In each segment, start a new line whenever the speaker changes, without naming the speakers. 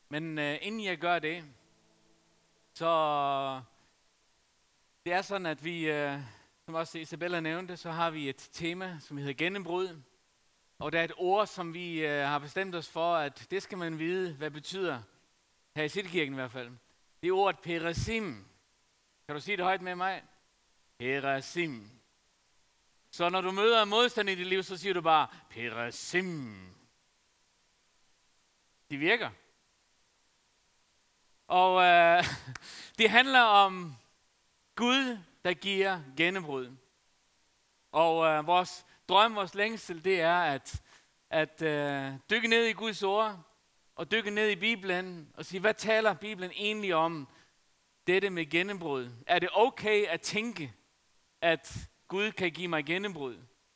Men inden jeg gør det, så det er sådan, at vi, som også Isabella nævnte, så har vi et tema, som hedder gennembrud. Og der er et ord, som vi har bestemt os for, at det skal man vide, hvad det betyder. Her i Citykirken i hvert fald. Det er ordet peresim. Kan du sige det højt med mig? Peresim. Så når du møder modstand i dit liv, så siger du bare, peresim. Det virker. Og det handler om Gud, der giver gennembrud. Og vores drøm, vores længsel, det er at dykke ned i Guds ord, og dykke ned i Bibelen, og sige, hvad taler Bibelen egentlig om dette med gennembrud? Er det okay at tænke, at Gud kan give mig gennembrud?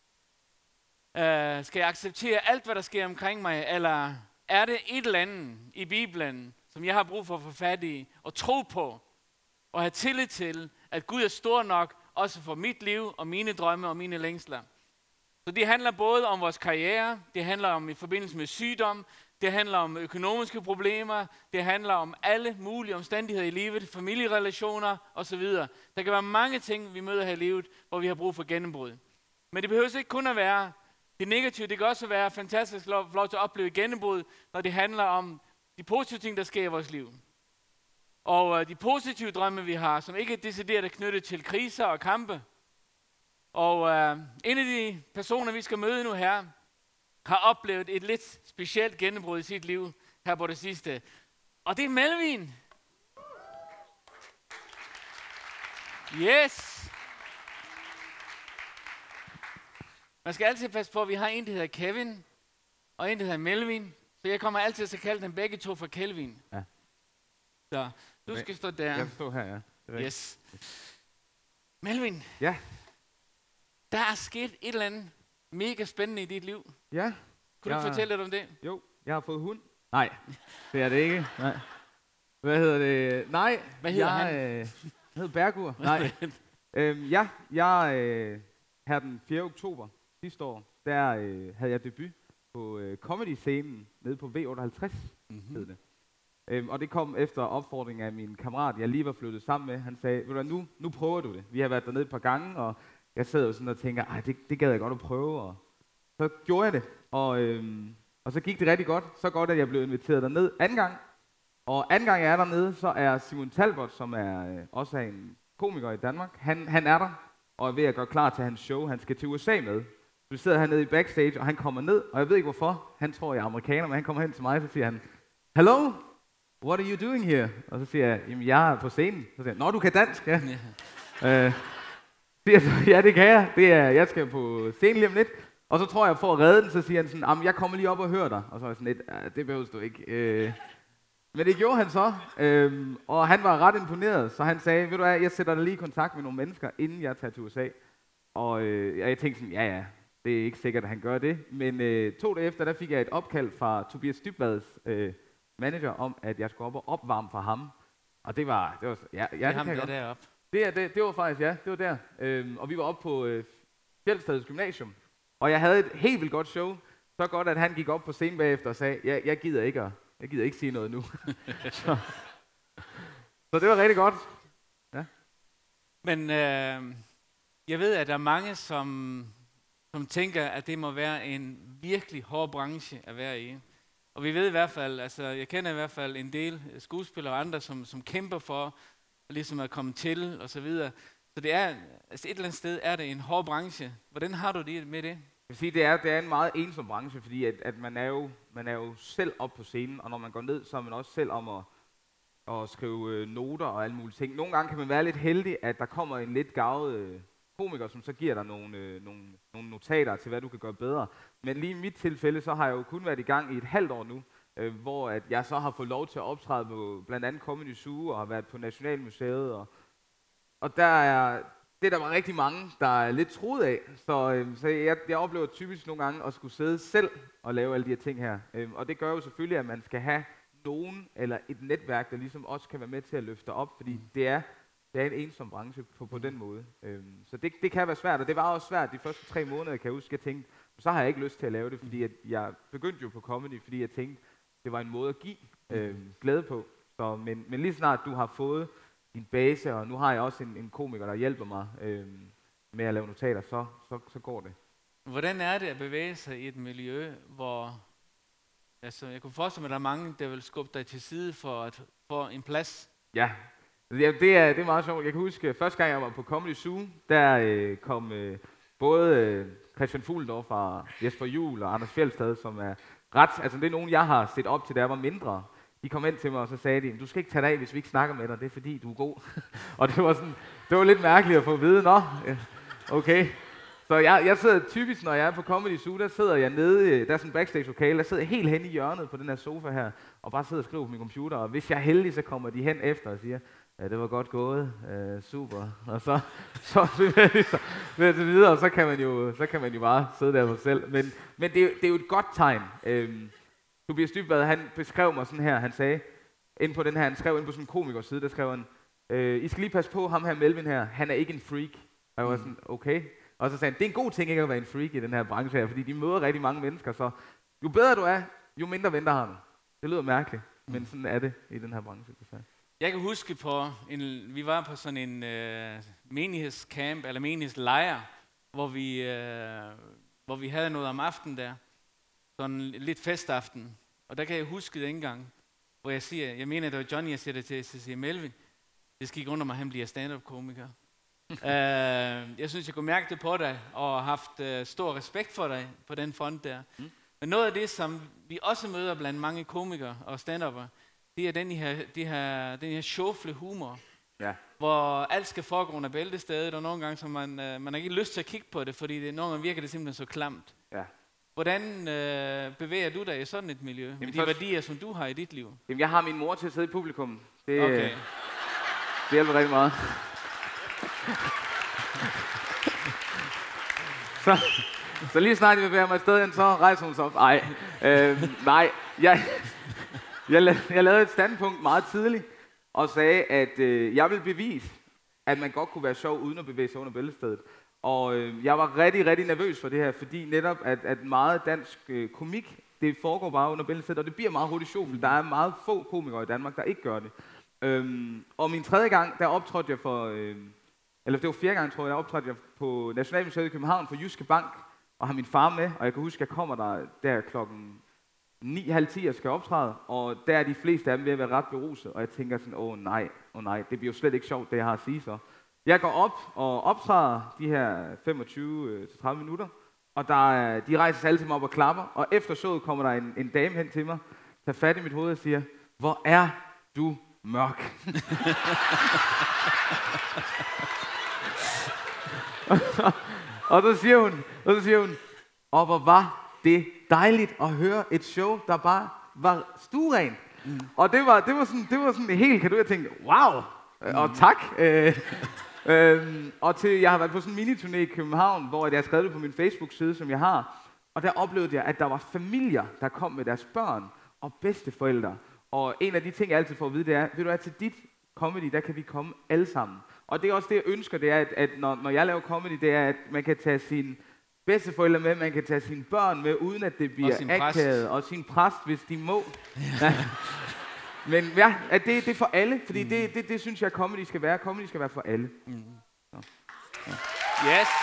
Skal jeg acceptere alt, hvad der sker omkring mig, eller er det et eller andet i Bibelen, som jeg har brug for at få fat i, og tro på, og have tillid til, at Gud er stor nok, også for mit liv, og mine drømme, og mine længsler. Så det handler både om vores karriere, det handler om i forbindelse med sygdom, det handler om økonomiske problemer, det handler om alle mulige omstændigheder i livet, familierelationer osv. Der kan være mange ting, vi møder her i livet, hvor vi har brug for gennembrud. Men det behøver ikke kun at være det negative, det kan også være fantastisk lov til at opleve gennembrud, når det handler om de positive ting, der sker i vores liv. Og de positive drømme, vi har, som ikke er decideret knyttet til kriser og kampe. Og en af de personer, vi skal møde nu her, har oplevet et lidt specielt gennembrud i sit liv her på det sidste. Og det er Melvin. Yes! Man skal altid passe på, at vi har en, der hedder Kevin, og en, der hedder Melvin. Så jeg kommer altid til at kalde dem begge to for Kelvin.
Ja.
Så du skal stå der.
Jeg står her, ja.
Yes. Melvin.
Ja.
Der er sket et eller andet mega spændende i dit liv.
Ja.
Kunne du fortælle lidt om det?
Jo, jeg har fået hund. Nej, det er det ikke. Nej. Hvad hedder det? Nej.
Hvad hedder han?
Jeg hedder Bergur. Nej. Jeg her den 4. oktober sidste år, der havde jeg debut på comedy-scenen nede på V58, hed det. Og det kom efter opfordring af min kammerat, jeg lige var flyttet sammen med. Han sagde, ved du, nu prøver du det. Vi har været dernede et par gange, og jeg sidder jo sådan og tænker, det gad jeg godt at prøve. Og så gjorde jeg det, og så gik det rigtig godt. Så godt, at jeg blev inviteret derned anden gang. Og anden gang jeg er dernede, så er Simon Talbot, som er også er en komiker i Danmark, han er der, og er ved at gøre klar til hans show. Han skal til USA med. Så vi sidder hernede i backstage, og han kommer ned, og jeg ved ikke hvorfor. Han tror, jeg er amerikaner, men han kommer hen til mig, så siger han, hello, what are you doing here? Og så siger jeg, jamen jeg er på scenen. Så siger jeg, nå, du kan dansk, ja. Ja, det kan jeg. Jeg skal på scenen lige om lidt. Og så tror jeg, for at redde den, så siger han sådan, jeg kommer lige op og hører dig. Og så er jeg sådan lidt, det behøver du ikke. Men det gjorde han så, og han var ret imponeret, så han sagde, ved du hvad, jeg sætter dig lige i kontakt med nogle mennesker, inden jeg tager til USA. Og jeg tænkte sådan, ja, det er ikke sikkert, at han gør det. Men 2 dage efter, der fik jeg et opkald fra Tobias Dybvads manager, om at jeg skulle op og opvarme for ham. Og det var ja,
det er ham, der deroppe.
Det var faktisk, ja, det var der. Og vi var oppe på Fjeldstadets Gymnasium, og jeg havde et helt vildt godt show. Så godt, at han gik op på scenen bagefter og sagde, jeg gider ikke sige noget nu. så det var rigtig godt. Ja.
Men jeg ved, at der er mange, som tænker, at det må være en virkelig hård branche at være i. Og vi ved i hvert fald, altså jeg kender i hvert fald en del skuespillere og andre, som kæmper for ligesom at komme til og så videre. Så det er, altså et eller andet sted er det en hård branche. Hvordan har du det med det?
Jeg vil sige, det er en meget ensom branche, fordi at man er jo selv op på scenen, og når man går ned, så er man også selv om at skrive noter og alle mulige ting. Nogle gange kan man være lidt heldig, at der kommer en lidt garvet komiker, som så giver dig nogle notater til, hvad du kan gøre bedre. Men lige i mit tilfælde, så har jeg jo kun været i gang i et halvt år nu, hvor at jeg så har fået lov til at optræde på blandt andet Comedy Zoo og har været på Nationalmuseet. Og der var rigtig mange, der er lidt truet af. Så jeg oplever typisk nogle gange at skulle sidde selv og lave alle de her ting her. Og det gør jo selvfølgelig, at man skal have nogen eller et netværk, der ligesom også kan være med til at løfte op, fordi det er en ensom branche på den måde. Så det kan være svært, og det var også svært de første 3 måneder, kan jeg huske. Jeg tænkte, så har jeg ikke lyst til at lave det, fordi at jeg begyndte jo på comedy, fordi jeg tænkte, det var en måde at give. glæde på. Så, men lige snart du har fået din base, og nu har jeg også en komiker, der hjælper mig med at lave notater, så går det.
Hvordan er det at bevæge sig i et miljø, hvor altså, jeg kunne forestille mig, at der er mange, der vil skubbe dig til side for at få en plads?
Ja, det er meget sjovt. Jeg kan huske, første gang jeg var på Comedy Zoo, der kom både Christian Fuglendorf og Jesper Juhl og Anders Fjeldstad, som er altså det er nogen, jeg har set op til, da jeg var mindre. De kom ind til mig, og så sagde de, du skal ikke tage dig af, hvis vi ikke snakker med dig, det er fordi, du er god. Og det var lidt mærkeligt at få at vide, okay. Så jeg sidder typisk, når jeg er på Comedy Zoo, der sidder jeg nede, der er sådan en backstage-lokale, der sidder helt hen i hjørnet på den her sofa her, og bare sidder og skriver på min computer, og hvis jeg er heldig, så kommer de hen efter og siger, ja, det var godt gået, super, og så videre, og så kan man jo bare sidde der for sig selv, men det er jo et godt tegn. Tobias Dybvad, han beskrev mig sådan her, han sagde, han skrev ind på sådan en komikers side, der skrev han, I skal lige passe på ham her Melvin her, han er ikke en freak. Og jeg var sådan, okay. Og så sagde han, det er en god ting ikke at være en freak i den her branche her, fordi de møder rigtig mange mennesker, så jo bedre du er, jo mindre venter har du. Det lyder mærkeligt, men sådan er det i den her branche.
Jeg kan huske vi var på sådan en menighedscamp, eller menighedslejr, hvor vi havde noget om aftenen der. Sådan lidt festaften. Og der kan jeg huske det engang, hvor jeg mener, det var Johnny, jeg siger det til, så siger Melvin, det skal ikke undre mig, at han bliver stand-up-komiker. Jeg synes, jeg kunne mærke det på dig, og har haft stor respekt for dig på den front der. Men noget af det, som vi også møder blandt mange komikere og stand-upper, det er den her sjofle humor, hvor alt skal foregå under bæltestedet, og nogle gange, så man har ikke lyst til at kigge på det, fordi nogle gange virker det simpelthen så klamt. Ja. Hvordan bevæger du dig i sådan et miljø, med de værdier, som du har i dit liv?
Jamen, jeg har min mor til at sidde i publikum. Det hjælper rigtig meget. Så lige snart jeg bevæger mig et sted hen, så rejser hun sig op. Nej, jeg lavede et standpunkt meget tidligt, og sagde, at jeg ville bevise, at man godt kunne være sjov, uden at bevæge sig under bæltestedet. Og jeg var rigtig, rigtig nervøs for det her, fordi netop, at meget dansk komik, det foregår bare under bæltestedet, og det bliver meget hurtigt sjovt. Der er meget få komikere i Danmark, der ikke gør det. Og min tredje gang, der optrådte jeg eller det var 4. gang, tror jeg, optrådte jeg på Nationalmuseet i København for Jyske Bank, og har min far med, og jeg kan huske, at jeg kommer der klokken 9:30 og skal optræde, og der er de fleste af dem ved at være ret beruset, og jeg tænker sådan, åh nej, det bliver jo slet ikke sjovt, det jeg har at sige så. Jeg går op og optræder de her 25-30 minutter, og de rejser sig alle sammen op og klapper, og efter showet kommer der en dame hen til mig, tager fat i mit hoved og siger, hvor er du mørk. og så siger hun, og hvor var det dejligt at høre et show, der bare var stueren. Og det var sådan helt, kan du jeg tænke, wow, og tak. Jeg har været på sådan en miniturné i København, hvor jeg har skrevet det på min Facebook-side, som jeg har. Og der oplevede jeg, at der var familier, der kom med deres børn og bedsteforældre. Og en af de ting, jeg altid får at vide, det er, ved du hvad, til dit comedy, der kan vi komme alle sammen. Og det er også det, jeg ønsker, det er, at når jeg laver comedy, det er, at man kan tage sine bedsteforældre med, man kan tage sine børn med, uden at det bliver akavet, og sin præst, hvis de må. Ja. Men ja, at det er for alle, fordi det synes jeg, comedy skal være. Comedy skal være for alle. Så. Ja.
Yes.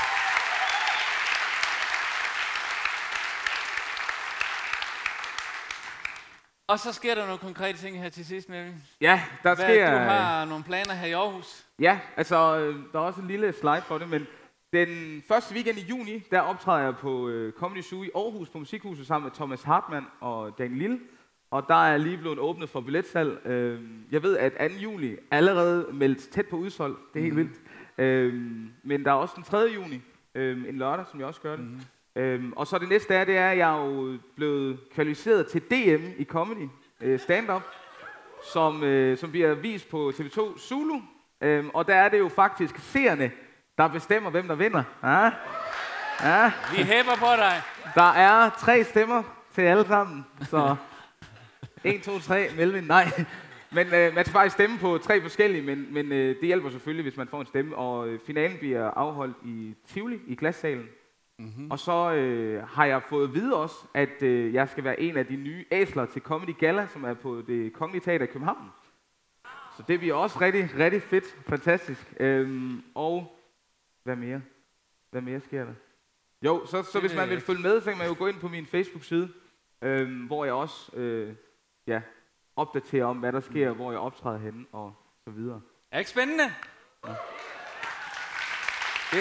Og så sker der nogle konkrete ting her til sidst, Melvin.
Ja, der sker...
Du har nogle planer her i Aarhus.
Ja, altså, der er også en lille slide for det, men den første weekend i juni, der optræder jeg på Comedy Zoo i Aarhus på Musikhuset sammen med Thomas Hartmann og Daniel Lille. Og der er lige blevet åbnet for billetsalg. Jeg ved, at 2. juli allerede meldt tæt på udsolgt. Det er helt vildt. Men der er også den 3. juni, en lørdag, som jeg også gør det. Og så det næste det er, at jeg er jo blevet kvalificeret til DM i comedy, stand-up, som bliver vist på TV2 Zulu. Og der er det jo faktisk seerne, der bestemmer, hvem der vinder. Ja.
Vi hæpper på dig.
Der er 3 stemmer til alle sammen, så 1, 2, 3, Melvin, nej. Men man skal faktisk stemme på 3 forskellige, men det hjælper selvfølgelig, hvis man får en stemme. Og finalen bliver afholdt i Tivoli, i Glassalen. Og så har jeg fået at vide også, at jeg skal være en af de nye æsler til Comedy Gala, som er på det Kongelige Teater i København. Så det bliver også rigtig, rigtig fedt. Fantastisk. Og hvad mere? Hvad mere sker der? Jo, så hvis man vil følge med, så kan man jo gå ind på min Facebook-side, hvor jeg også opdaterer om, hvad der sker, hvor jeg optræder henne og så videre.
Er ikke spændende? Ja. Det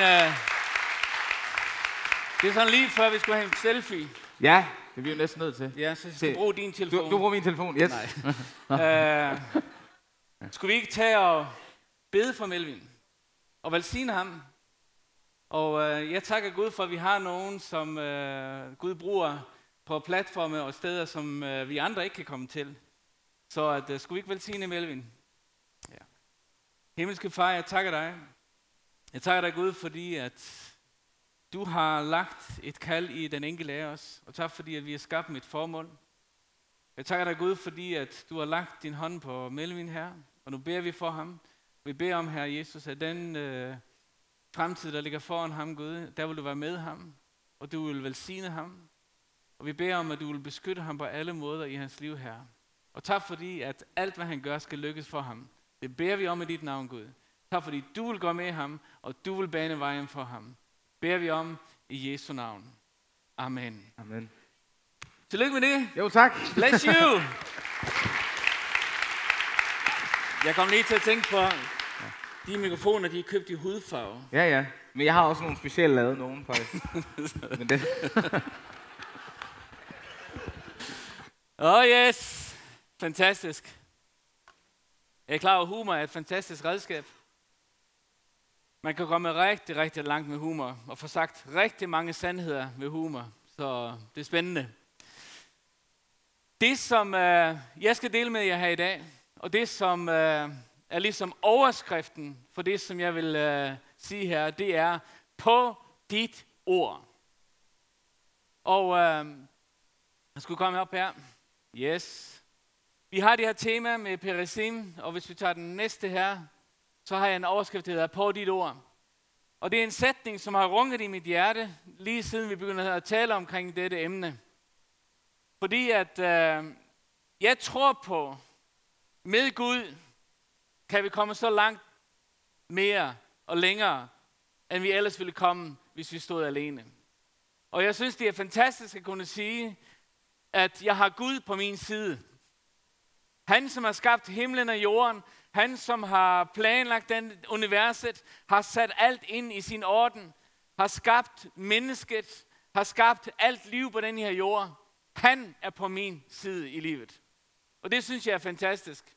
er sådan lige før vi skulle have en selfie.
Ja, det bliver vi næsten nødt til.
Ja, så jeg skal bruge din telefon.
Du bruger min telefon, yes.
Nej. Skulle vi ikke tage og bede for Melvin og velsigne ham? Og jeg takker Gud for, at vi har nogen, som Gud bruger på platforme og steder, som vi andre ikke kan komme til. Så skulle vi ikke velsigne Melvin? Ja. Himmelske Far, jeg takker dig. Jeg takker dig, Gud, fordi at du har lagt et kald i den enkelte af os. Og tak fordi, at vi har skabt med et formål. Jeg takker dig, Gud, fordi at du har lagt din hånd på Melvin her. Og nu beder vi for ham. Vi beder om, Herre Jesus, at den fremtid, der ligger foran ham, Gud, der vil du være med ham. Og du vil velsigne ham. Og vi beder om, at du vil beskytte ham på alle måder i hans liv, Herre. Og tak fordi, at alt, hvad han gør, skal lykkes for ham. Det beder vi om i dit navn, Gud. Tak fordi, du vil gå med ham, og du vil bane vejen for ham. Beder vi om i Jesu navn. Amen.
Amen.
Tillykke med det.
Jo, tak.
Bless you. Jeg kom lige til at tænke på, de mikrofoner, de er købt i hudfarve.
Ja. Men jeg har også nogle specielt lavet nogen, faktisk. Men det...
Yes. Fantastisk. Jeg er klar over, at humor er et fantastisk redskab. Man kan komme rigtig, rigtig langt med humor, og få sagt rigtig mange sandheder med humor. Så det er spændende. Det, som jeg skal dele med jer her i dag, og det, som er ligesom overskriften for det, som jeg vil sige her, det er på dit ord. Og jeg skulle komme op her. Yes. Vi har det her tema med Peresim, og hvis vi tager den næste her, så har jeg en overskrift, der hedder på dit ord. Og det er en sætning, som har runget i mit hjerte, lige siden vi begyndte at tale omkring dette emne. Fordi at jeg tror på, med Gud kan vi komme så langt mere og længere, end vi ellers ville komme, hvis vi stod alene. Og jeg synes, det er fantastisk at kunne sige, at jeg har Gud på min side. Han, som har skabt himlen og jorden, han, som har planlagt den universet, har sat alt ind i sin orden, har skabt mennesket, har skabt alt liv på den her jord. Han er på min side i livet. Og det synes jeg er fantastisk.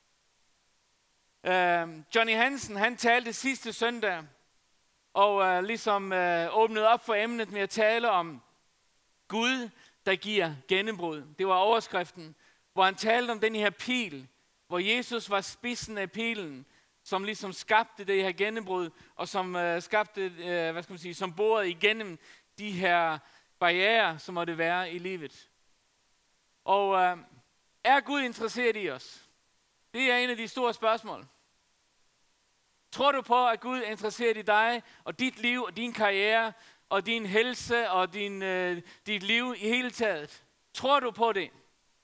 Johnny Hansen, han talte sidste søndag, og åbnede op for emnet med at tale om Gud, der giver gennembrud. Det var overskriften, hvor han talte om den her pil, hvor Jesus var spidsen af pilen, som ligesom skabte det her gennembrud, og som skabte, som borede igennem de her barrierer, som måtte være i livet. Og er Gud interesseret i os? Det er en af de store spørgsmål. Tror du på, at Gud er interesseret i dig, og dit liv, og din karriere, og din helse, og dit liv i hele taget? Tror du på det?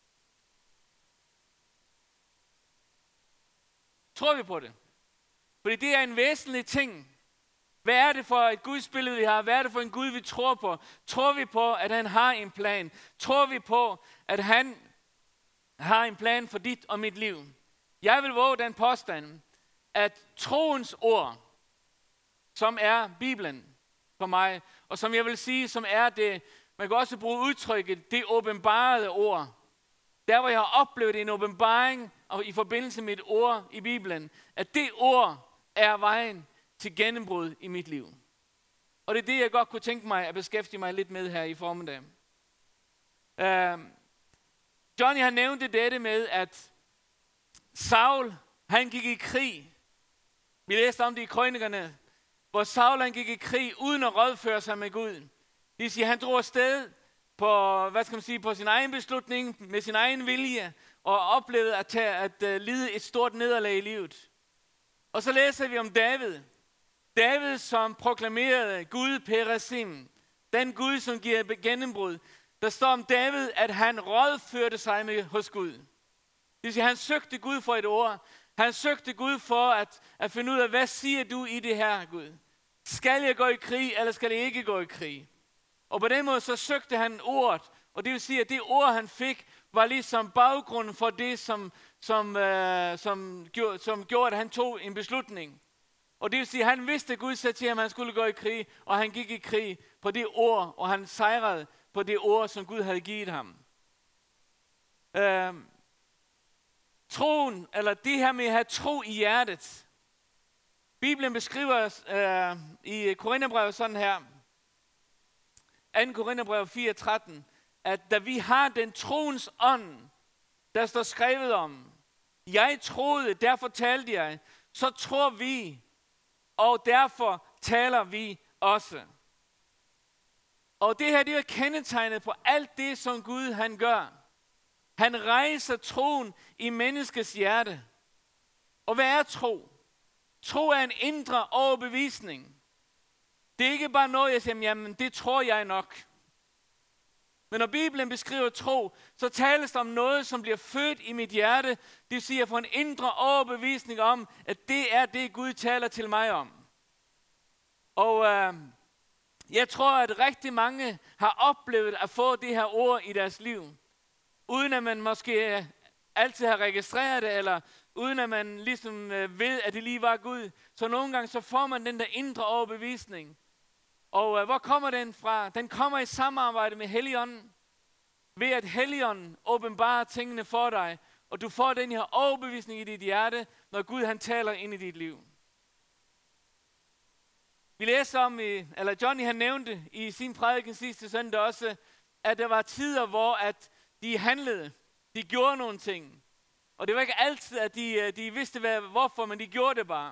Tror vi på det? Fordi det er en væsentlig ting. Hvad er det for et Guds billede, vi har? Hvad er det for en Gud, vi tror på? Tror vi på, at han har en plan? Tror vi på, at han har en plan for dit og mit liv? Jeg vil våge den påstand, at troens ord, som er Bibelen for mig, og som jeg vil sige, som er det, man kan også bruge udtrykket, det åbenbarede ord. Der hvor jeg har oplevet en åbenbaring, og i forbindelse med et ord i Bibelen, at det ord er vejen til gennembrud i mit liv. Og det er det, jeg godt kunne tænke mig at beskæftige mig lidt med her i formiddag. Johnny har nævnt dette med, at Saul, han gik i krig. Vi læste om det i krønikerne, hvor Saul han gik i krig uden at rådføre sig med Gud. Det vil sige, han drog afsted på sin egen beslutning, med sin egen vilje, og oplevede at lide et stort nederlag i livet. Og så læser vi om David. David, som proklamerede Gud Peresim, Den Gud, som giver gennembrud. Der står om David, at han rådførte sig hos Gud. Det vil sige, han søgte Gud for et ord. Han søgte Gud for at finde ud af, hvad siger du i det her, Gud? Skal jeg gå i krig, eller skal jeg ikke gå i krig? Og på den måde så søgte han ordet. Og det vil sige, at det ord, han fik, var ligesom baggrunden for det, som gjorde, at han tog en beslutning. Og det vil sige, at han vidste, at Gud sagde til ham, at han skulle gå i krig, og han gik i krig på det ord, og han sejrede på det ord, som Gud havde givet ham. Troen, eller det her med at have tro i hjertet. Bibelen beskriver i Korintherbrevet sådan her, 2. Korintherbrev 4:13, at da vi har den troens ånd, der står skrevet om, jeg troede, derfor talte jeg, så tror vi, og derfor taler vi også. Og det her, det er kendetegnet på alt det, som Gud han gør. Han rejser troen i menneskets hjerte. Og hvad er tro? Tro er en indre overbevisning. Det er ikke bare noget, jeg siger, jamen det tror jeg nok. Men når Bibelen beskriver tro, så tales der om noget, som bliver født i mit hjerte. Det vil sige, at jeg får en indre overbevisning om, at det er det, Gud taler til mig om. Og jeg tror, at rigtig mange har oplevet at få det her ord i deres liv. Uden at man måske altid har registreret det, eller uden at man ligesom ved, at det lige var Gud. Så nogle gange så får man den der indre overbevisning. Og hvor kommer den fra? Den kommer i samarbejde med Helligånden. Ved at Helligånden åbenbarer tingene for dig, og du får den her overbevisning i dit hjerte, når Gud han taler ind i dit liv. Vi læser om, eller Johnny han nævnte i sin prædiken sidste søndag også, at der var tider, hvor at de handlede, de gjorde nogle ting. Og det var ikke altid, at de vidste hvorfor, men de gjorde det bare.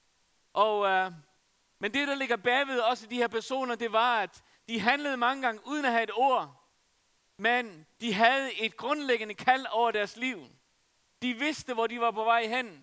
Men det, der ligger bagved også de her personer, det var, at de handlede mange gange uden at have et ord. Men de havde et grundlæggende kald over deres liv. De vidste, hvor de var på vej hen.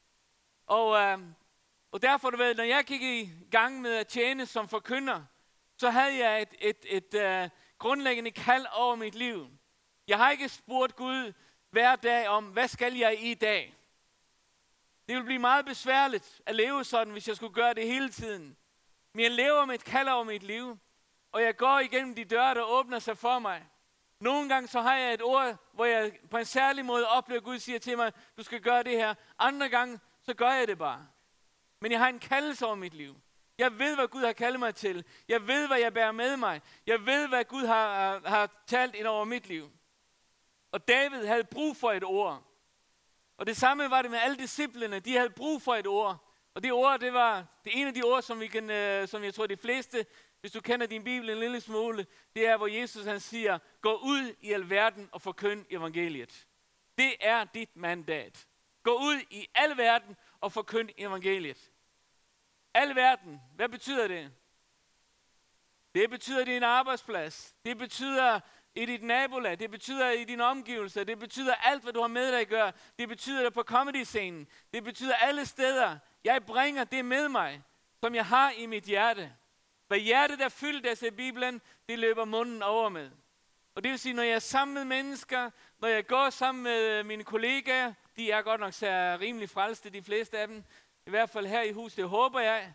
Og derfor, når jeg gik i gang med at tjene som forkynder, så havde jeg et grundlæggende kald over mit liv. Jeg har ikke spurgt Gud hver dag om, hvad skal jeg i dag? Det ville blive meget besværligt at leve sådan, hvis jeg skulle gøre det hele tiden. Men jeg lever med et kald over mit liv, og jeg går igennem de døre, der åbner sig for mig. Nogle gange så har jeg et ord, hvor jeg på en særlig måde oplever, at Gud siger til mig, du skal gøre det her. Andre gange, så gør jeg det bare. Men jeg har en kaldelse over mit liv. Jeg ved, hvad Gud har kaldet mig til. Jeg ved, hvad jeg bærer med mig. Jeg ved, hvad Gud har talt ind over mit liv. Og David havde brug for et ord. Og det samme var det med alle disciplene. De havde brug for et ord. Og det ord, det var det ene af de ord, som jeg tror de fleste, hvis du kender din bibel en lille smule, det er, hvor Jesus han siger, gå ud i al verden og forkynd evangeliet. Det er dit mandat. Gå ud i al verden og forkynd evangeliet. Al verden, hvad betyder det? Det betyder din arbejdsplads. Det betyder i dit nabolag. Det betyder i dine omgivelser. Det betyder alt, hvad du har med dig at gøre. Det betyder det på comedy-scenen. Det betyder alle steder. Jeg bringer det med mig, som jeg har i mit hjerte. Hvad hjertet er fyldt af, siger Bibelen, det løber munden over med. Og det vil sige, når jeg er sammen med mennesker, når jeg går sammen med mine kollegaer, de er godt nok så rimelig frelste, de fleste af dem. I hvert fald her i huset, det håber jeg.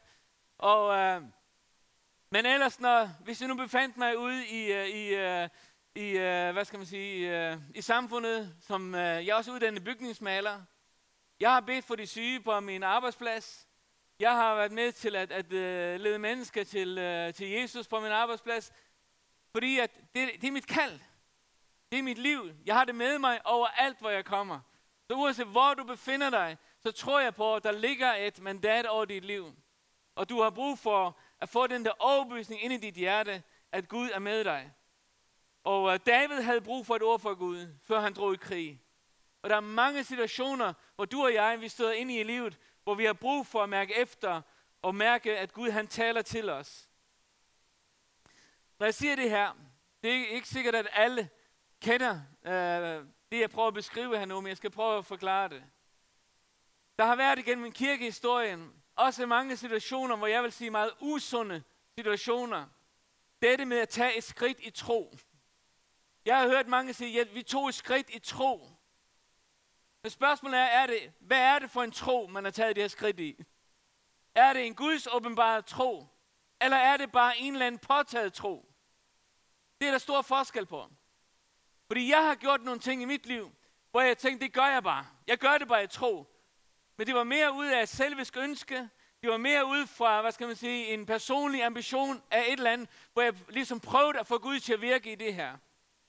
Men ellers, hvis jeg nu befandt mig ude i samfundet, som jeg er også uddannet bygningsmaler. Jeg har bedt for de syge på min arbejdsplads. Jeg har været med til at lede mennesker til Jesus på min arbejdsplads. Fordi at det er mit kald. Det er mit liv. Jeg har det med mig overalt, hvor jeg kommer. Så uanset hvor du befinder dig, så tror jeg på, at der ligger et mandat over dit liv. Og du har brug for at få den der overbevisning ind i dit hjerte, at Gud er med dig. Og David havde brug for et ord fra Gud, før han drog i krig. Og der er mange situationer, hvor du og jeg, vi støder ind i livet, hvor vi har brug for at mærke efter, og mærke, at Gud han taler til os. Når jeg siger det her, det er ikke sikkert, at alle kender det, jeg prøver at beskrive her nu, men jeg skal prøve at forklare det. Der har været igennem kirkehistorien også mange situationer, hvor jeg vil sige meget usunde situationer. dette med at tage et skridt i tro. Jeg har hørt mange sige, at vi tog et skridt i tro. Men spørgsmålet er, hvad er det for en tro, man har taget det her skridt i? Er det en Guds åbenbare tro? Eller er det bare en eller anden påtaget tro? Det er der stor forskel på. Fordi jeg har gjort nogle ting i mit liv, hvor jeg tænkte, det gør jeg bare. Jeg gør det bare i tro. Men det var mere ud af et selvisk ønske. Det var mere ud fra, en personlig ambition af et eller andet, hvor jeg ligesom prøvede at få Gud til at virke i det her.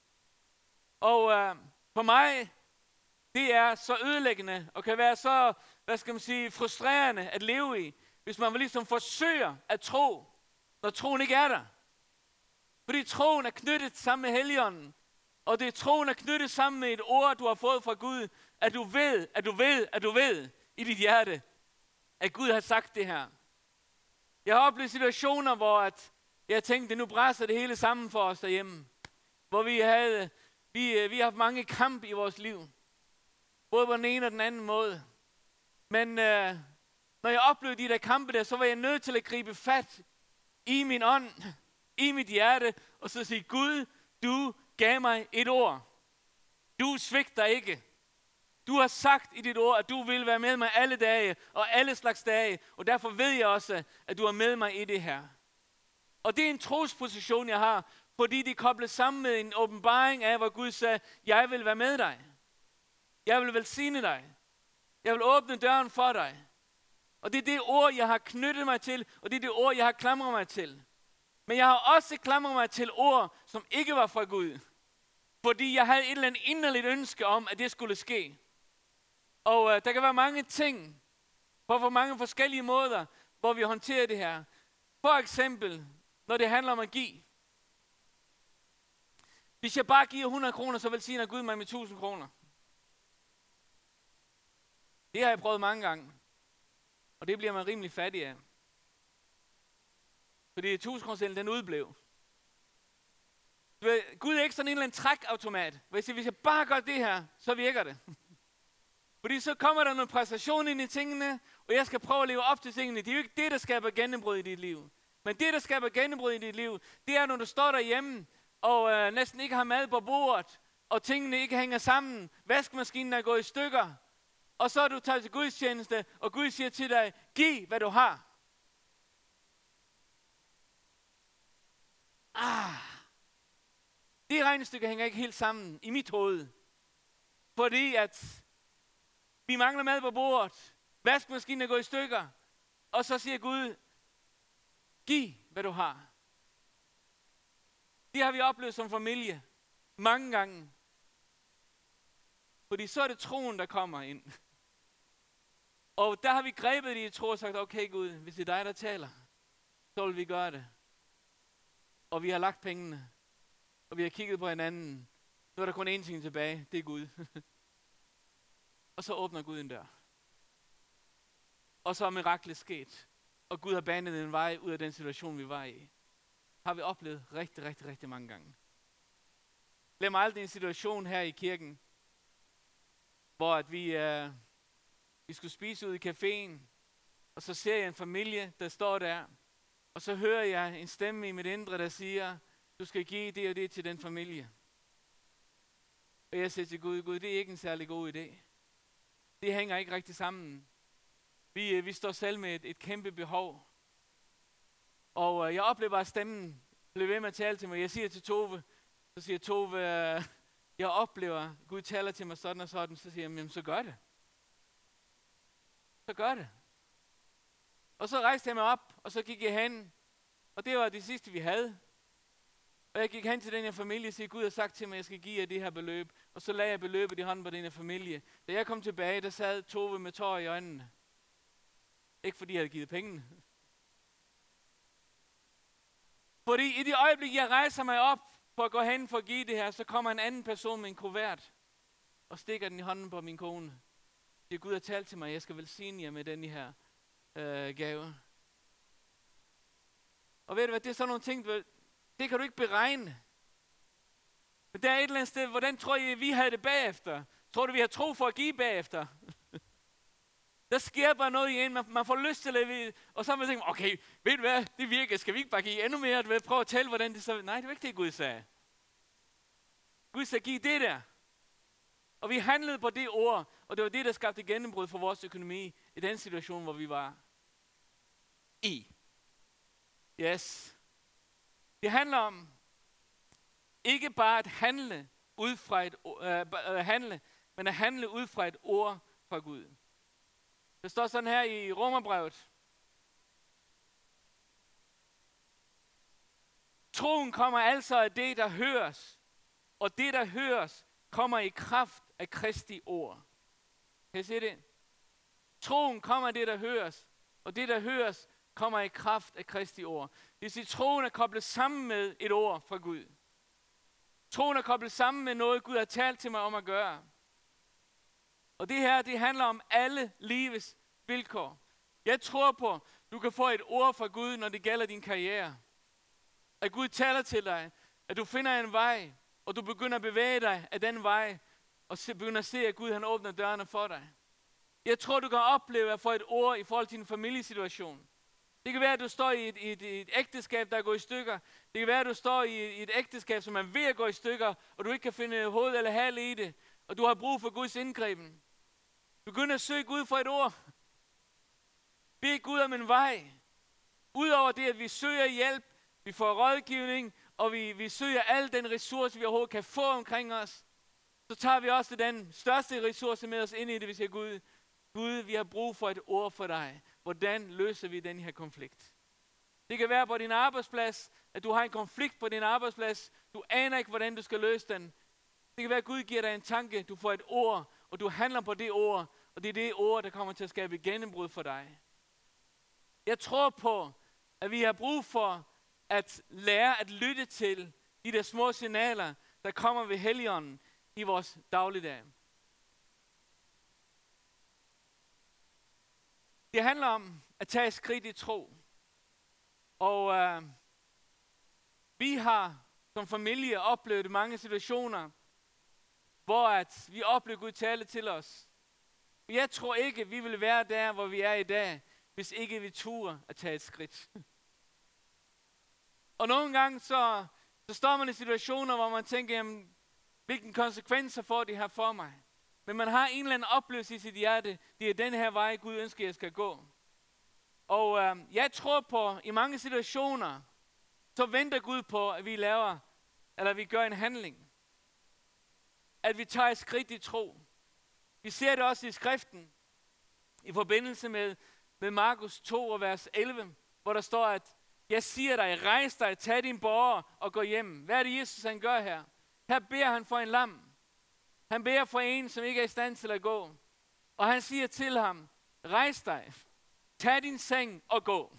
Og for mig, det er så ødelæggende, og kan være så, frustrerende at leve i, hvis man ligesom forsøger at tro, når troen ikke er der. Fordi troen er knyttet sammen med Helligånden, og det troen er knyttet sammen med et ord, du har fået fra Gud, at du ved i dit hjerte, at Gud har sagt det her. Jeg har oplevet situationer, hvor jeg tænkte, nu brænder det hele sammen for os derhjemme. Hvor vi har haft mange kampe i vores liv. Både på den ene og den anden måde. Men når jeg oplevede de der kampe der, så var jeg nødt til at gribe fat i min ånd, i mit hjerte, og så sige, Gud, du gav mig et ord. Du svigter ikke. Du har sagt i dit ord, at du vil være med mig alle dage, og alle slags dage, og derfor ved jeg også, at du er med mig i det her. Og det er en trosposition, jeg har, fordi det er koblet sammen med en åbenbaring af, hvor Gud sagde, jeg vil være med dig. Jeg vil velsigne dig. Jeg vil åbne døren for dig. Og det er det ord, jeg har knyttet mig til, og det er det ord, jeg har klamret mig til. Men jeg har også klamret mig til ord, som ikke var fra Gud. Fordi jeg havde et eller andet inderligt ønske om, at det skulle ske. Og der kan være mange ting, på mange forskellige måder, hvor vi håndterer det her. For eksempel, når det handler om at give. Hvis jeg bare giver 100 kroner, så velsigner Gud mig med 1000 kroner. Det har jeg prøvet mange gange. Og det bliver man rimelig fattig af. Fordi 1000 kroner den udblev. Gud er ikke sådan en eller anden trækautomat. Hvis jeg bare gør det her, så virker det. Fordi så kommer der noget præstation ind i tingene, og jeg skal prøve at leve op til tingene. Det er jo ikke det, der skaber gennembrud i dit liv. Men det, der skaber gennembrud i dit liv, det er, når du står derhjemme, og næsten ikke har mad på bordet, og tingene ikke hænger sammen. Vaskemaskinen er gået i stykker. Og så er du taget til gudstjeneste, og Gud siger til dig, giv hvad du har. Det regnestykke hænger ikke helt sammen i mit hoved. Fordi at vi mangler mad på bordet. Vaskemaskinen er gået i stykker. Og så siger Gud, giv hvad du har. Det har vi oplevet som familie mange gange. Fordi så er det troen, der kommer ind. Og der har vi grebet det i tro og sagt, okay Gud, hvis det er dig, der taler, så vil vi gøre det. Og vi har lagt pengene. Og vi har kigget på hinanden. Nu er der kun én ting tilbage, det er Gud. Og så åbner Gud en dør. Og så er miraklet sket. Og Gud har banet en vej ud af den situation, vi var i. Har vi oplevet rigtig, rigtig, rigtig mange gange. Glem aldrig en situation her i kirken, hvor at vi skulle spise ud i caféen, og så ser jeg en familie, der står der, og så hører jeg en stemme i mit indre, der siger, du skal give det og det til den familie. Og jeg siger til Gud, det er ikke en særlig god idé. Det hænger ikke rigtig sammen. Vi står selv med et kæmpe behov. Og jeg oplever bare, at stemmen blev ved med at tale til mig. Jeg siger til Tove, så siger Tove, jeg oplever, at Gud taler til mig sådan og sådan. Så siger jeg, jamen så gør det. Så gør det. Og så rejste jeg mig op, og så gik jeg hen. Og det var det sidste, vi havde. Og jeg gik hen til den her familie og siger, Gud har sagt til mig, at jeg skal give jer det her beløb. Og så lagde jeg beløbet i hånden på den her familie. Da jeg kom tilbage, der sad Tove med tårer i øjnene. Ikke fordi jeg havde givet pengene. Fordi i det øjeblik, jeg rejser mig op for at gå hen for at give det her, så kommer en anden person med en kuvert og stikker den i hånden på min kone. Det Gud har talt til mig, jeg skal velsigne jer med den her gave. Og ved du hvad, det er sådan nogle ting, det kan du ikke beregne. Men der er et eller andet sted, hvordan tror I, vi havde det bagefter? Tror du, vi har tro for at give bagefter? Der sker bare noget i en. Man får lyst til det, og så har man tænkt, okay, ved du hvad, det virker. Skal vi ikke bare give endnu mere? Du vil prøve at tælle, hvordan det så... Nej, det var ikke det, Gud sagde. Gud sagde, giv det der. Og vi handlede på det ord, og det var det, der skabte gennembrud for vores økonomi i den situation, hvor vi var i. Yes. Det handler om ikke bare at handle ud fra men at handle ud fra et ord fra Gud. Der står sådan her i Romerbrevet. Troen kommer altså af det, der høres, og det, der høres, kommer i kraft af Kristi ord. Kan I se det? Troen kommer af det, der høres, og det, der høres, kommer i kraft af Kristi ord. Det vil sige, troen er koblet sammen med et ord fra Gud. Troen er koblet sammen med noget, Gud har talt til mig om at gøre. Og det her, det handler om alle livets vilkår. Jeg tror på, du kan få et ord fra Gud, når det gælder din karriere. At Gud taler til dig, at du finder en vej, og du begynder at bevæge dig af den vej, og begynder at se, at Gud han åbner dørene for dig. Jeg tror, du kan opleve at få et ord i forhold til din familiesituation. Det kan være, at du står i et ægteskab, der er gået i stykker. Det kan være, at du står i et ægteskab, som er ved at gå i stykker, og du ikke kan finde hoved eller hale i det, og du har brug for Guds indgriben. Begynd at søge Gud for et ord. Bed Gud om en vej. Udover det, at vi søger hjælp, vi får rådgivning, og vi søger al den ressource, vi overhovedet kan få omkring os, så tager vi også den største ressource med os ind i det, vi siger, Gud, vi har brug for et ord for dig. Hvordan løser vi den her konflikt? Det kan være på din arbejdsplads, at du har en konflikt på din arbejdsplads. Du aner ikke, hvordan du skal løse den. Det kan være, at Gud giver dig en tanke, du får et ord, og du handler på det ord, og det er det ord, der kommer til at skabe gennembrud for dig. Jeg tror på, at vi har brug for at lære at lytte til de der små signaler, der kommer ved Helligånden i vores dagligdag. Det handler om at tage et skridt i tro. Og vi har som familie oplevet mange situationer, hvor at vi oplever Gud tale til os. Jeg tror ikke, vi vil være der, hvor vi er i dag, hvis ikke vi turer at tage et skridt. Og nogle gange så står man i situationer, hvor man tænker, jamen, hvilke konsekvenser får det her for mig? Men man har en eller anden oplevelse i sit hjerte, det er den her vej, Gud ønsker, jeg skal gå. Og jeg tror på, i mange situationer, så venter Gud på, at vi gør en handling. At vi tager et skridt i tro. Vi ser det også i skriften, i forbindelse med Markus 2 og vers 11, hvor der står, at jeg siger dig, rejs dig, tag din borger og gå hjem. Hvad er det, Jesus han gør her? Her beder han for en lam. Han beder for en, som ikke er i stand til at gå. Og han siger til ham, rejs dig, tag din seng og gå.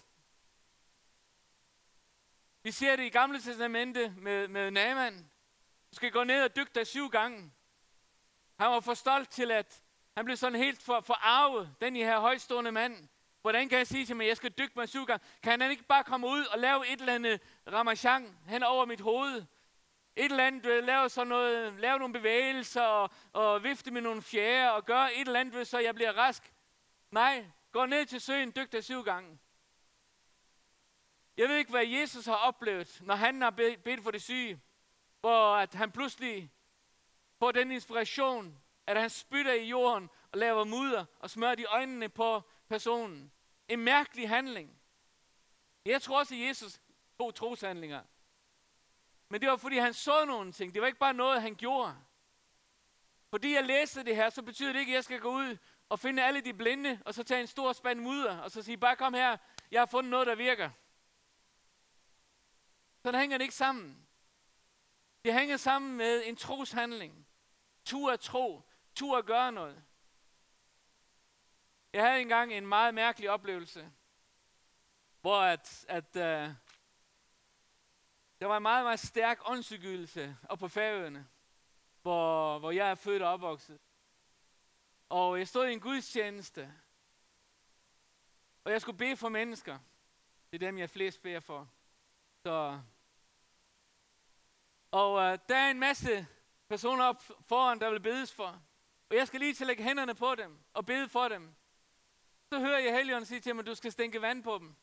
Vi ser det i Gamle Testamente med Naaman. Du skal gå ned og dykke dig 7 gange. Han var for stolt til, at han blev sådan helt forarvet, den her højstående mand. Hvordan kan jeg sige til mig, at jeg skal dykke mig 7 gange? Kan han ikke bare komme ud og lave et eller andet ramachan hen over mit hoved? Et eller andet, lave nogle bevægelser og vifte med nogle fjerde og gøre et eller andet, så jeg bliver rask. Nej, gå ned til søen, dyk dig 7 gange. Jeg ved ikke, hvad Jesus har oplevet, når han har bedt for det syge, hvor at han pludselig får den inspiration, at han spytter i jorden og laver mudder og smører de øjnene på personen. En mærkelig handling. Jeg tror også, at Jesus tog troshandlinger. Men det var, fordi han så nogle ting. Det var ikke bare noget, han gjorde. Fordi jeg læste det her, så betyder det ikke, at jeg skal gå ud og finde alle de blinde, og så tage en stor spand mudder, og så sige, bare kom her, jeg har fundet noget, der virker. Sådan hænger det ikke sammen. Det hænger sammen med en troshandling. Tur at tro. Tur at gøre noget. Jeg havde engang en meget mærkelig oplevelse, hvor der var en meget, meget stærk åndsudgivelse op på Færøerne, hvor jeg er født og opvokset. Og jeg stod i en gudstjeneste, og jeg skulle bede for mennesker. Det er dem, jeg flest beder for. Og der er en masse personer op foran, der vil bedes for. Og jeg skal lige til at lægge hænderne på dem og bede for dem. Så hører jeg Helligånden sige til mig, at du skal stænke vand på dem.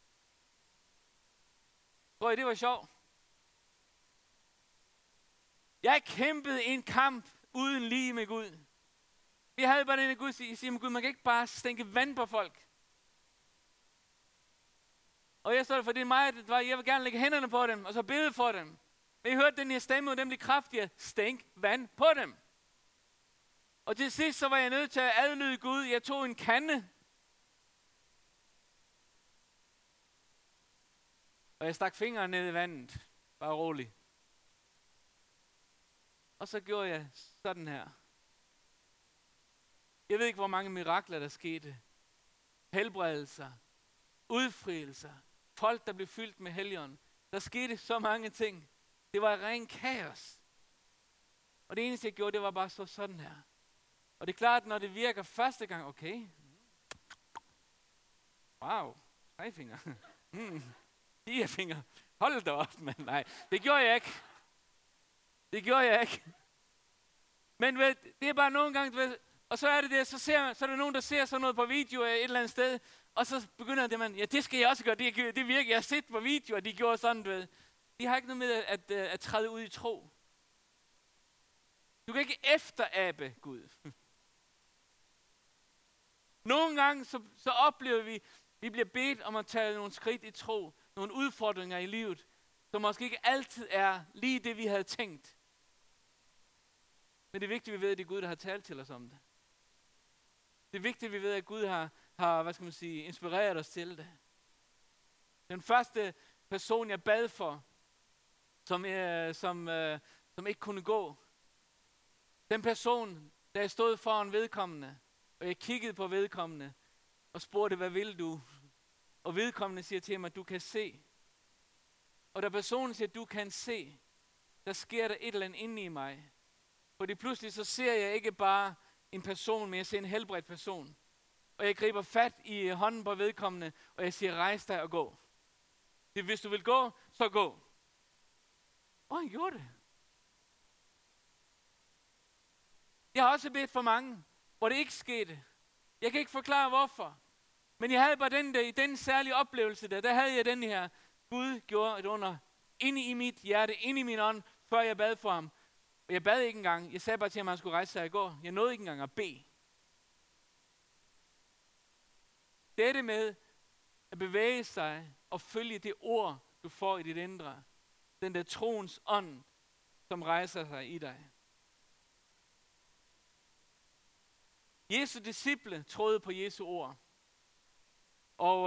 Tror I, det var sjovt? Jeg kæmpede en kamp uden lige med Gud. Vi havde bare den Gud siger, Gud, man kan ikke bare stænke vand på folk. Og jeg står der, for det er mig, jeg vil gerne lægge hænderne på dem, og så bede for dem. Men jeg hørte den her stemme, og den blev kraftigere. Stænk vand på dem. Og til sidst, så var jeg nødt til at adlyde Gud. Jeg tog en kande. Og jeg stak fingeren ned i vandet. Bare roligt. Og så gjorde jeg sådan her. Jeg ved ikke, hvor mange mirakler der skete. Helbredelser. Udfrielser. Folk, der blev fyldt med Helligånden. Der skete så mange ting. Det var ren kaos. Og det eneste, jeg gjorde, det var bare så sådan her. Og det er klart, når det virker første gang, okay. Wow, 3 fingre. 4 fingre. Hold da op, men nej. Det gjorde jeg ikke. Men ved, det er bare nogle gange, ved, og så er det der, så er der nogen, der ser sådan noget på video et eller andet sted, og så begynder det, man, ja, det skal jeg også gøre, det virker, jeg har set på video, og de gjorde sådan, ved. De har ikke noget med at træde ud i tro. Du kan ikke efterabe Gud. Nogle gange så oplever vi bliver bedt om at tage nogle skridt i tro, nogle udfordringer i livet, som måske ikke altid er lige det, vi havde tænkt. Men det er vigtigt, at vi ved, at det er Gud, der har talt til os om det. Det er vigtigt, at vi ved, at Gud har inspireret os til det. Den første person, jeg bad for, som ikke kunne gå, den person, der jeg stod foran vedkommende, og jeg kiggede på vedkommende, og spurgte, hvad vil du? Og vedkommende siger til mig, du kan se. Og da personen siger, du kan se, der sker der et eller andet inde i mig. Fordi pludselig så ser jeg ikke bare en person, men jeg ser en helbredt person. Og jeg griber fat i hånden på vedkommende, og jeg siger, rejs dig og gå. Det er, hvis du vil gå, så gå. Og han gjorde det. Jeg har også bedt for mange, hvor det ikke skete. Jeg kan ikke forklare hvorfor. Men jeg havde bare den særlige oplevelse der havde jeg den her. Gud gjorde et under inde i mit hjerte, inde i min ånd, før jeg bad for ham. Og jeg bad ikke engang. Jeg sagde bare til ham, at han skulle rejse sig i går. Jeg nåede ikke engang at bede. Dette med at bevæge sig og følge det ord, du får i dit indre. Den der troens ånd, som rejser sig i dig. Jesu disciple troede på Jesu ord. Og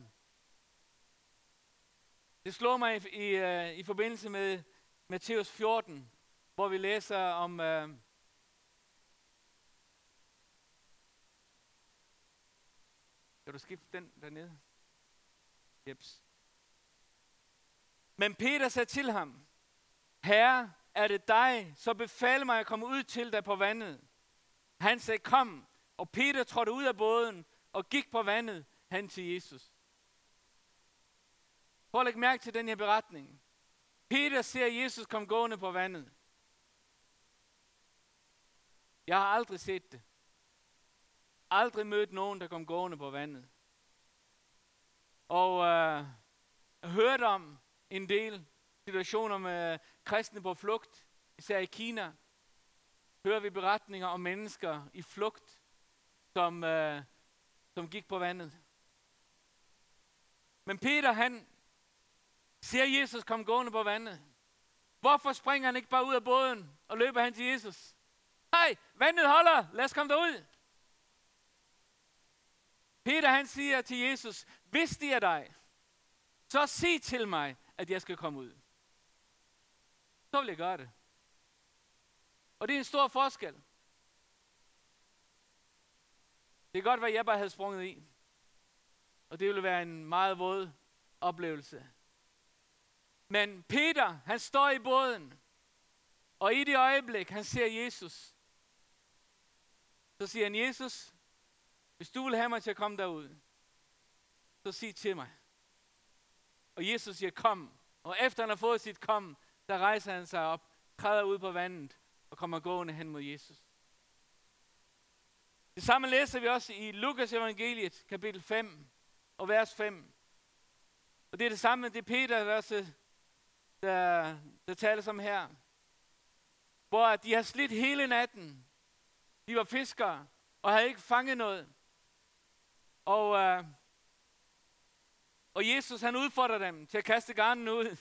det slår mig i forbindelse med Matthæus 14, hvor vi læser om kan du skifte den dernede? Jeps. Men Peter sagde til ham, Herre, er det dig, så befal mig at komme ud til dig på vandet. Han sagde, kom, og Peter trådte ud af båden og gik på vandet hen til Jesus. Prøv at lægge mærke til den her beretning. Peter ser Jesus komme gående på vandet. Jeg har aldrig set det. Aldrig mødt nogen, der kom gående på vandet. Og jeg hørte om en del situationer med kristne på flugt, især i Kina. Hører vi beretninger om mennesker i flugt, som gik på vandet. Men Peter, han ser Jesus komme gående på vandet. Hvorfor springer han ikke bare ud af båden og løber hen til Jesus? Hej, vandet holder, lad os komme derud. Peter, han siger til Jesus, hvis det er dig, så sig til mig, at jeg skal komme ud. Så vil jeg gøre det. Og det er en stor forskel. Det kan godt være, at jeg bare havde sprunget i. Og det ville være en meget våd oplevelse. Men Peter, han står i båden. Og i det øjeblik, han ser Jesus. Så siger han, Jesus, hvis du vil have mig til at komme derud, så sig til mig. Og Jesus siger, kom. Og efter han har fået sit kom, der rejser han sig op, træder ud på vandet og kommer gående hen mod Jesus. Det samme læser vi også i Lukas evangeliet, kapitel 5 og vers 5. Og det er det samme, det er Peter, der taler om her. Hvor de har slidt hele natten. De var fiskere og havde ikke fanget noget. Og Jesus han udfordrer dem til at kaste garnen ud.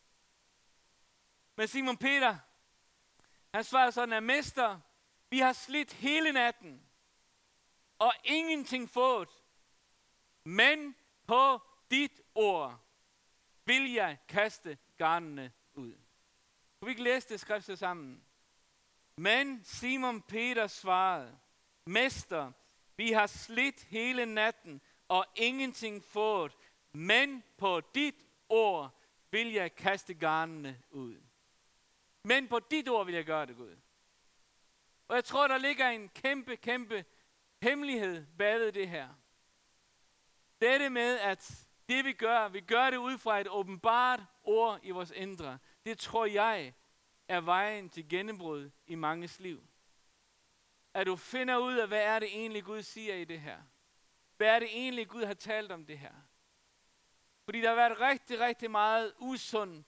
Men Simon Peter, han svarer sådan, at mester, vi har slidt hele natten og ingenting fået. Men på dit ord vil jeg kaste garnene ud. Kunne vi ikke læse det skrift sammen? Men Simon Peter svarede, mester, vi har slidt hele natten og ingenting fået. Men på dit ord vil jeg kaste garnene ud. Men på dit ord vil jeg gøre det, Gud. Og jeg tror, der ligger en kæmpe hemmelighed bag det her. Dette med, at det vi gør det ud fra et åbenbart ord i vores indre. Det tror jeg er vejen til gennembrud i manges liv. At du finder ud af, hvad er det egentlig Gud siger i det her. Hvad er det egentlig Gud har talt om det her. Fordi der har været rigtig meget usund,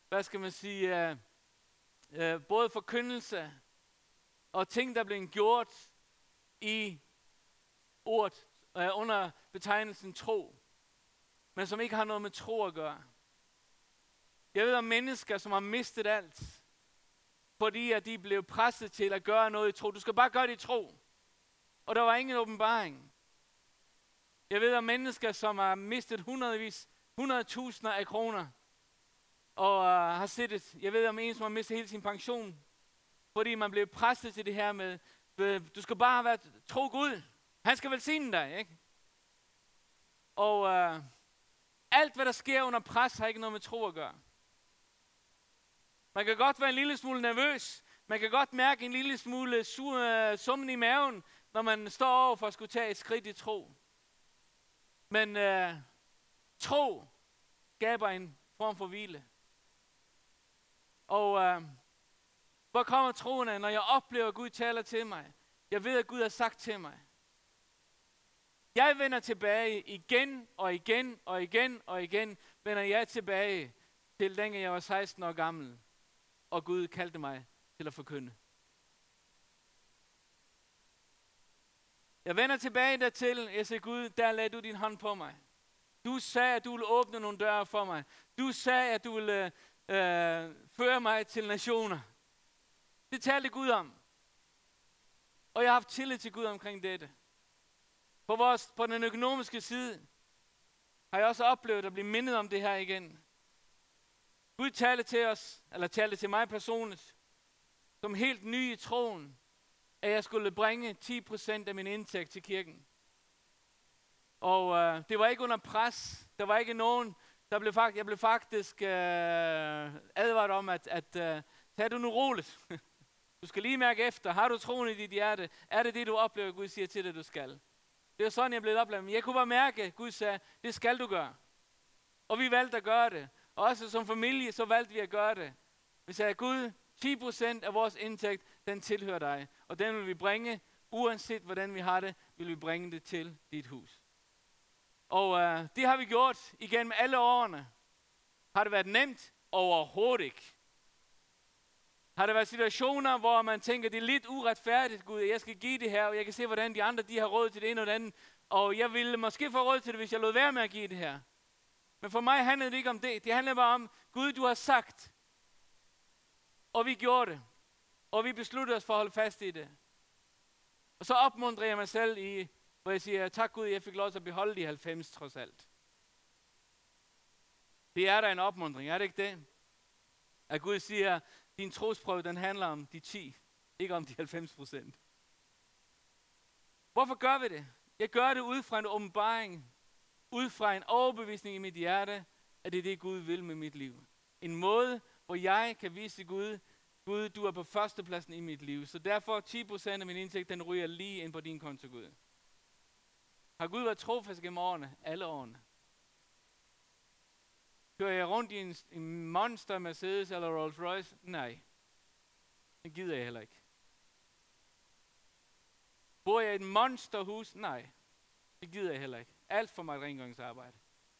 både forkyndelse og ting, der er blevet gjort i ordet under betegnelsen tro, men som ikke har noget med tro at gøre. Jeg ved om mennesker, som har mistet alt, fordi at de blev presset til at gøre noget i tro. Du skal bare gøre det i tro. Og der var ingen åbenbaring. Jeg ved om mennesker, som har mistet 100.000 af kroner, og har siddet. Jeg ved om en, som har mistet hele sin pension, fordi man blev presset til det her med, du skal bare være tro Gud. Han skal velsigne dig, ikke? Og alt, hvad der sker under pres, har ikke noget med tro at gøre. Man kan godt være en lille smule nervøs. Man kan godt mærke en lille smule summen i maven, når man står over for at skulle tage et skridt i tro. Men tro skaber en form for hvile. Og hvor kommer troen af, når jeg oplever, at Gud taler til mig? Jeg ved, at Gud har sagt til mig. Jeg vender tilbage igen og igen, vender jeg tilbage til dengang jeg var 16 år gammel, og Gud kaldte mig til at forkynde. Jeg vender tilbage dertil, jeg siger, Gud, der lagde du din hånd på mig. Du sagde, at du ville åbne nogle døre for mig. Du sagde, at du ville føre mig til nationer. Det talte Gud om. Og jeg har haft tillid til Gud omkring dette. På den økonomiske side har jeg også oplevet at blive mindet om det her igen. Gud talte til mig personligt, som helt ny i troen, at jeg skulle bringe 10% af min indtægt til kirken. Og det var ikke under pres. Der var ikke nogen, jeg blev faktisk advaret om, at tag du nu roligt. Du skal lige mærke efter. Har du troen i dit hjerte? Er det du oplever, Gud siger til dig, du skal? Det var sådan, jeg blev oplevet. Men jeg kunne bare mærke, at Gud sagde, det skal du gøre. Og vi valgte at gøre det. Og også som familie, så valgte vi at gøre det. Vi sagde, Gud, 10% af vores indtægt, den tilhører dig. Og den vil vi bringe, uanset hvordan vi har det, vil vi bringe det til dit hus. Og det har vi gjort igennem alle årene. Har det været nemt? Overhovedet ikke. Har der været situationer, hvor man tænker, det er lidt uretfærdigt, Gud, at jeg skal give det her, og jeg kan se, hvordan de andre de har råd til det ene og det andet, og jeg ville måske få råd til det, hvis jeg lod være med at give det her. Men for mig handlede det ikke om det. Det handlede bare om, Gud, du har sagt, og vi gjorde det, og vi besluttede os for at holde fast i det. Og så opmuntrer jeg mig selv i, hvor jeg siger, tak Gud, jeg fik lov til at beholde de 90 trods alt. Det er der en opmuntring, er det ikke det? At Gud siger, din trosprøve, den handler om de 10, ikke om de 90%. Hvorfor gør vi det? Jeg gør det ud fra en åbenbaring, ud fra en overbevisning i mit hjerte, at det er det, Gud vil med mit liv. En måde, hvor jeg kan vise Gud, Gud, du er på førstepladsen i mit liv, så derfor 10% af min indtægt, den ryger lige ind på din konto, Gud. Har Gud været trofast gennem årene? Alle årene. Kører jeg rundt i en Monster, Mercedes eller Rolls Royce? Nej. Det gider jeg heller ikke. Bor jeg i et monsterhus? Nej, det gider jeg heller ikke. Alt for meget rengøringsarbejde.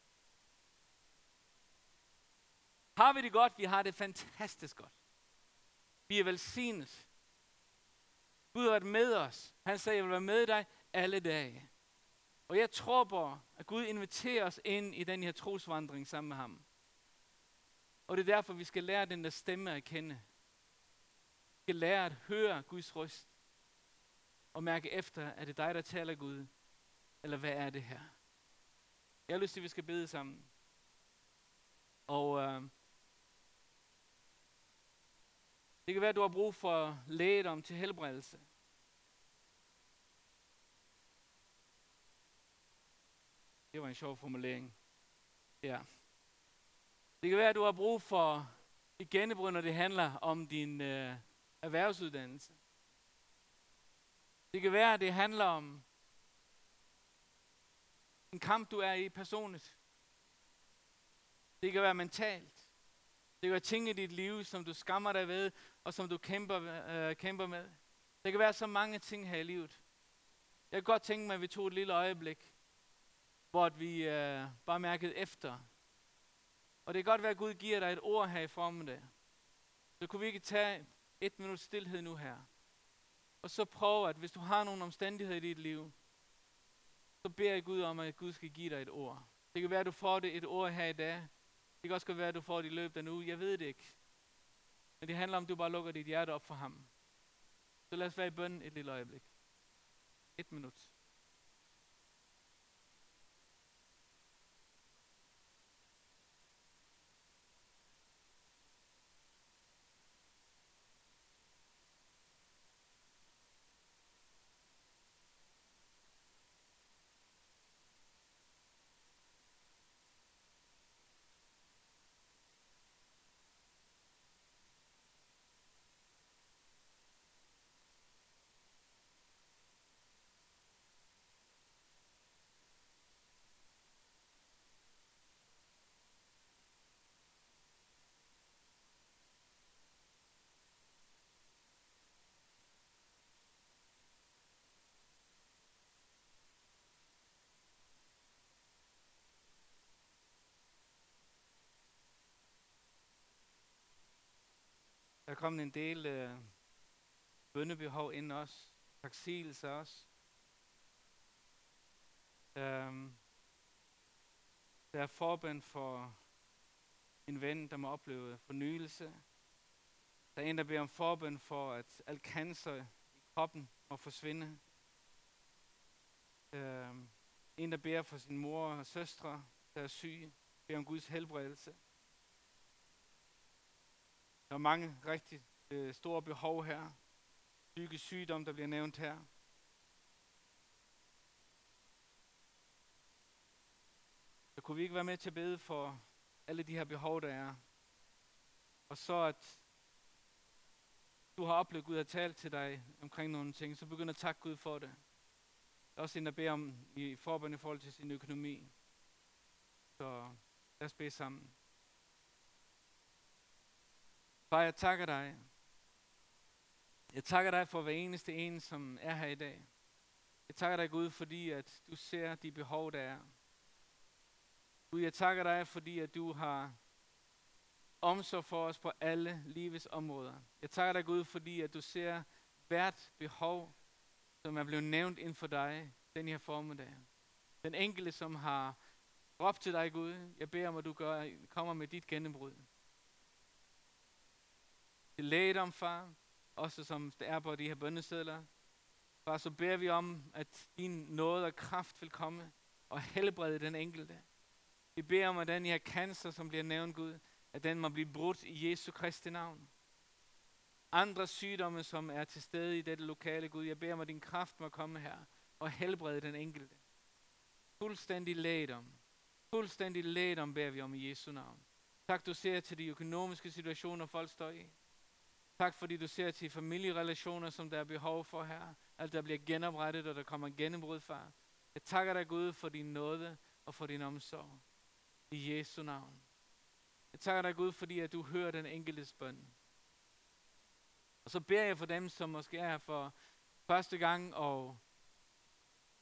Har vi det godt? Vi har det fantastisk godt. Vi er velsignet. Gud har været med os. Han sagde, jeg vil være med dig alle dage. Og jeg tror på, at Gud inviterer os ind i den her trosvandring sammen med ham. Og det er derfor, vi skal lære den der stemme at kende. Vi skal lære at høre Guds røst. Og mærke efter, er det dig, der taler Gud? Eller hvad er det her? Jeg har lyst til, at vi skal bede sammen. Og det kan være, at du har brug for lægedom til helbredelse. Det var en sjov formulering. Ja. Det kan være, at du har brug for et gennembrud, når det handler om din erhvervsuddannelse. Det kan være, at det handler om en kamp, du er i personligt. Det kan være mentalt. Det kan være ting i dit liv, som du skammer dig ved, og som du kæmper med. Det kan være så mange ting her i livet. Jeg kan godt tænke mig, at vi tog et lille øjeblik, hvor vi bare mærkede efter. Og det kan godt være, at Gud giver dig et ord her i formiddag. Så kunne vi ikke tage 1 minut stilhed nu her. Og så prøve, at hvis du har nogle omstændigheder i dit liv, så beder jeg Gud om, at Gud skal give dig et ord. Det kan være, at du får det et ord her i dag. Det kan også være, at du får det i løbet af en uge. Jeg ved det ikke. Men det handler om, at du bare lukker dit hjerte op for ham. Så lad os være i bøn et lille øjeblik. 1 minut. Der er kommet en del bønnebehov ind også. Taksigelse også. Der er forbøn for en ven, der må opleve fornyelse. Der er en, der beder om forbøn for, at al cancer i kroppen må forsvinde. En, der beder for sin mor og søstre, der er syge. Beder om Guds helbredelse. Der er mange rigtig store behov her. Psykisk sygdom, der bliver nævnt her. Så kunne vi ikke være med til at bede for alle de her behov, der er. Og så at du har oplevet, at Gud har talt til dig omkring nogle ting, så begynd at takke Gud for det. Der er også en, der beder om i forbøn i forhold til sin økonomi. Så lad os bede sammen. Far, jeg takker dig. Jeg takker dig for hver eneste en, som er her i dag. Jeg takker dig, Gud, fordi at du ser de behov, der er. Gud, jeg takker dig, fordi at du har omsorg for os på alle livets områder. Jeg takker dig, Gud, fordi at du ser hvert behov, som er blevet nævnt inden for dig den her formiddag. Den enkelte, som har råbt til dig, Gud, jeg beder om, at du kommer med dit gennembrud. Til lægedom, far, også som det er på de her bønnesedler. Far, så beder vi om, at din nåde og kraft vil komme og helbrede den enkelte. Vi beder om, at den her cancer, som bliver nævnt, Gud, at den må blive brudt i Jesu Kristi navn. Andre sygdomme, som er til stede i dette lokale, Gud, jeg beder om, at din kraft må komme her og helbrede den enkelte. Fuldstændig lægedom. Fuldstændig lægedom beder vi om i Jesu navn. Tak, du ser til de økonomiske situationer, folk står i. Tak, fordi du ser til familierelationer, som der er behov for her. Alt der bliver genoprettet, og der kommer gennembrud, far. Jeg takker dig, Gud, for din nåde og for din omsorg. I Jesu navn. Jeg takker dig, Gud, fordi at du hører den enkeltes bøn. Og så beder jeg for dem, som måske er her for første gang, og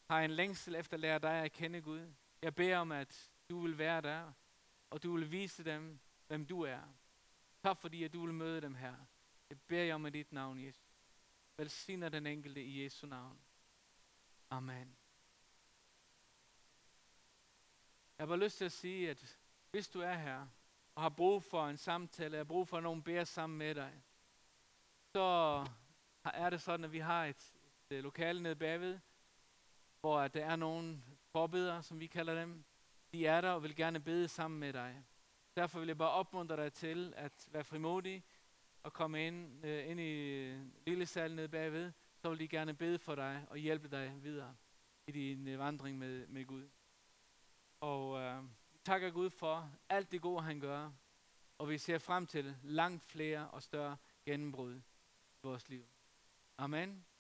har en længsel efter at lære dig at kende, Gud. Jeg beder om, at du vil være der, og du vil vise dem, hvem du er. Tak fordi, at du vil møde dem her. Jeg beder jer om i dit navn, Jesus. Velsigner den enkelte i Jesu navn. Amen. Jeg har bare lyst til at sige, at hvis du er her, og har brug for en samtale, har brug for, at nogen beder sammen med dig, så er det sådan, at vi har et lokale nede bagved, hvor der er nogle forbedere, som vi kalder dem. De er der og vil gerne bede sammen med dig. Derfor vil jeg bare opmuntre dig til at være frimodig og komme ind i lille salen nede bagved. Så vil de gerne bede for dig og hjælpe dig videre i din vandring med Gud. Og vi takker Gud for alt det gode, han gør. Og vi ser frem til langt flere og større gennembrud i vores liv. Amen.